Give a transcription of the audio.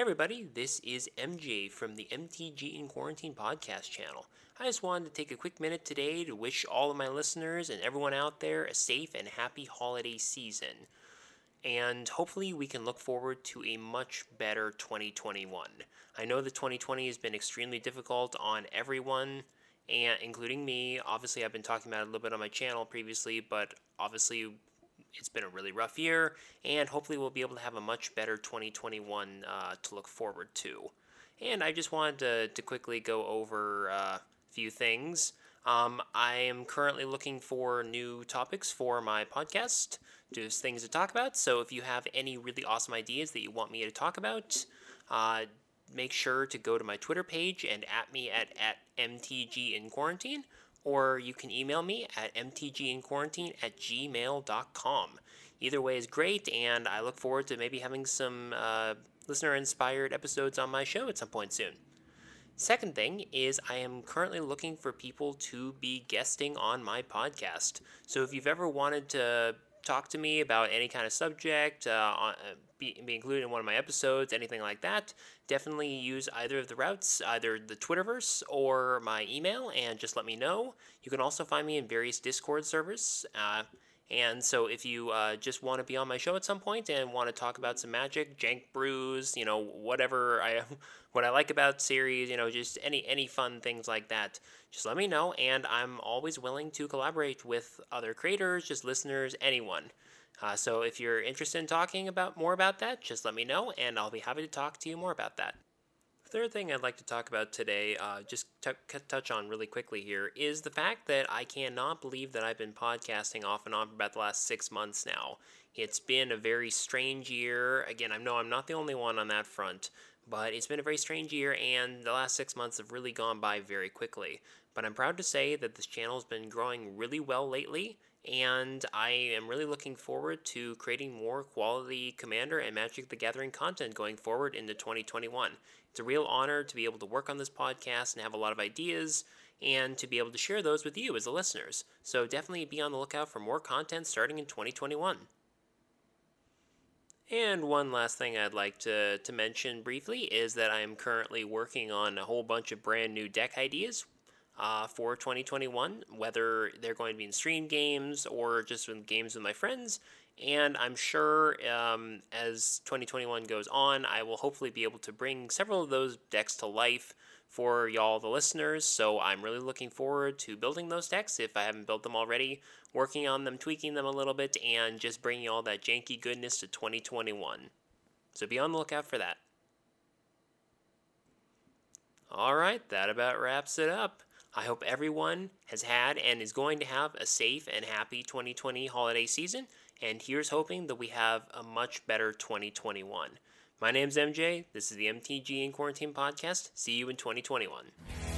everybody, this is MJ from the MTG in Quarantine podcast channel. I just wanted to take a quick minute today to wish all of my listeners and everyone out there a safe and happy holiday season. And hopefully we can look forward to a much better 2021. I know that 2020 has been extremely difficult on everyone, and including me. Obviously, I've been talking about it a little bit on my channel previously, but obviously it's been a really rough year, and hopefully we'll be able to have a much better 2021 to look forward to. And I just wanted to quickly go over a few things. I am currently looking for new topics for my podcast, just things to talk about. So if you have any really awesome ideas that you want me to talk about, make sure to go to my Twitter page and at me at mtginquarantine, or you can email me at mtginquarantine@gmail.com. Either way is great, and I look forward to maybe having some listener-inspired episodes on my show at some point soon. Second thing is I am currently looking for people to be guesting on my podcast. So if you've ever wanted to talk to me about any kind of subject, be included in one of my episodes, anything like that, definitely use either of the routes, either the Twitterverse or my email, and just let me know. You can also find me in various Discord servers. And so if you just want to be on my show at some point and want to talk about some Magic, Jank Brews, whatever what I like about series, just any fun things like that, just let me know, and I'm always willing to collaborate with other creators, just listeners, anyone. So if you're interested in talking more about that, just let me know, and I'll be happy to talk to you more about that. Third thing I'd like to talk about today, just touch on really quickly here, is the fact that I cannot believe that I've been podcasting off and on for about the last 6 months now. It's been a very strange year. Again, I know I'm not the only one on that front, but it's been a very strange year, and the last 6 months have really gone by very quickly. But I'm proud to say that this channel has been growing really well lately, and I am really looking forward to creating more quality Commander and Magic the Gathering content going forward into 2021. It's a real honor to be able to work on this podcast and have a lot of ideas, and to be able to share those with you as the listeners. So definitely be on the lookout for more content starting in 2021. And one last thing I'd like to mention briefly is that I am currently working on a whole bunch of brand new deck ideas for 2021, whether they're going to be in stream games or just in games with my friends. And I'm sure as 2021 goes on, I will hopefully be able to bring several of those decks to life for y'all, the listeners. So I'm really looking forward to building those decks if I haven't built them already, working on them, tweaking them a little bit, and just bringing all that janky goodness to 2021. So be on the lookout for that. Alright, that about wraps it up. I hope everyone has had and is going to have a safe and happy 2020 holiday season, and here's hoping that we have a much better 2021. My name's MJ, this is the MTG in Quarantine podcast. See you in 2021.